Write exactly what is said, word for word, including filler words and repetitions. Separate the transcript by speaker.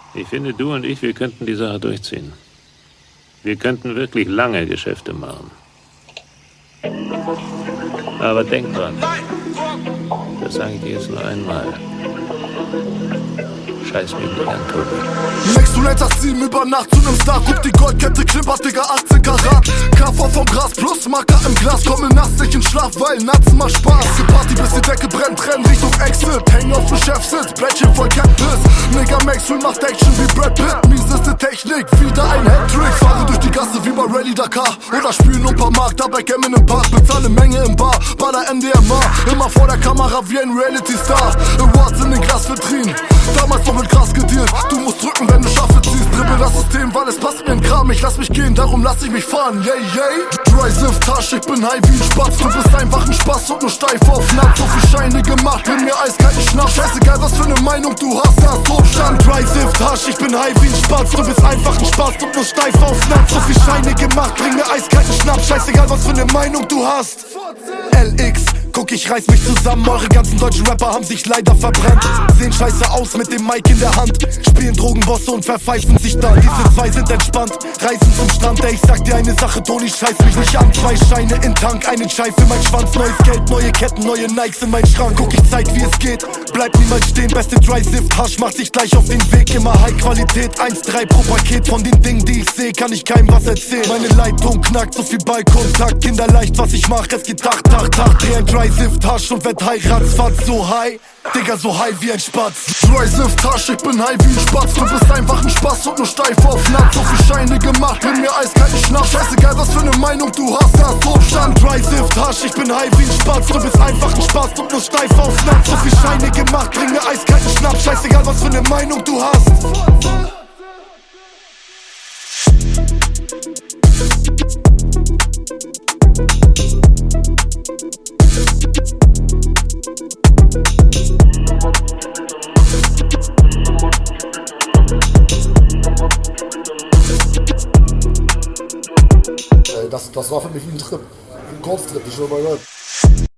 Speaker 1: Ich finde, du und ich, wir könnten die Sache durchziehen. Wir könnten wirklich lange Geschäfte machen. Aber denk dran, das sage ich dir jetzt nur einmal. Scheiß mich nicht an, Tobi.
Speaker 2: Next du lädst das sieben über Nacht zu nem Star. Guck, die Goldkette klimpert, Digga, achtzehn Karat. K V vom Gras plus Marker im Glas. Komme nachts nicht in Schlaf, weil Natzen macht Spaß. Die Party bis die Decke brennt, rennen Richtung Exit. Hängen auf dem Chefsitz, Blättchen voll Cactus. Mega Maxwell macht Action wie Brad Pitt. Mieseste Technik, wieder ein Hattrick. Fahre durch die Gasse wie bei Rallye Dakar. Oder spielen um paar Mark, dabei Gammen im Park. Bezahle Menge im Bar, baller M D M A. Immer vor der Kamera wie ein Reality-Star. Awards in den Glasvitrinen, damals noch mit Gras gedealt. Du musst drücken, wenn du Schaffe ziehst. Dribbel das System, weil es passt mir in Kram. Ich lass mich gehen, darum lass ich mich fahren. Yay, yay. Dry Sift Tasch, ich bin high wie ein Spatz. Du bist einfach ein Spaß und nur steif auf Nacht. So viel Scheine gemacht, bring mir eiskalten Schnaps. Scheißegal, was für ne Meinung du hast, da ist Topstand. Dry Sift Tasch, ich bin high wie ein Spatz. Du bist einfach ein Spaß und nur steif auf Nacht. So viel Scheine gemacht, bring mir eiskalten Schnaps. Scheißegal, was für ne Meinung du hast. L X, guck, ich reiß mich zusammen. Eure ganzen deutschen Rapper haben sich leider verbrannt. Sehen scheiße aus mit dem Mic in der Hand. Spielen Drogenbosse und verpfeifen sich dann. Diese zwei sind entspannt, reisen zum Strand. Ey, ich sag dir eine Sache, Toni, scheiß mich nicht an. Zwei Scheine in Tank, einen Schei für mein Schwanz. Neues Geld, neue Ketten, neue Nikes in mein Schrank. Guck, ich zeig, wie es geht, bleib niemals stehen. Beste Dry Sift Hasch macht sich gleich auf den Weg. Immer High Qualität, eins drei pro Paket. Von den Dingen, die ich seh, kann ich keinem was erzählen. Meine Leitung knackt, so viel Ballkontakt. Kinderleicht, was ich mach, es geht Tag, Tag, Tag. Dreh ein Dry Sift Hasch und werd high, ratzfatz, so high. Digga, so high wie ein Spatz. Dry Sift Hasch, ich bin high wie ein Spatz. Du bist einfach ein Spaß und nur steif auf Nacht. So viel Scheine gemacht, bring mir eiskalten Schnaps. Scheißegal, was für ne Meinung du hast, da ist Topstand. Dry Sift Hasch, ich bin high wie ein Spatz. Du bist einfach ein Spaß und nur steif auf Nacht. So viel Scheine gemacht, bring mir eiskalten Schnaps. Scheißegal, was für ne Meinung du hast.
Speaker 3: Das, das war für mich wie ein Trip, ein Kurztrip, ich schwör bei Gott.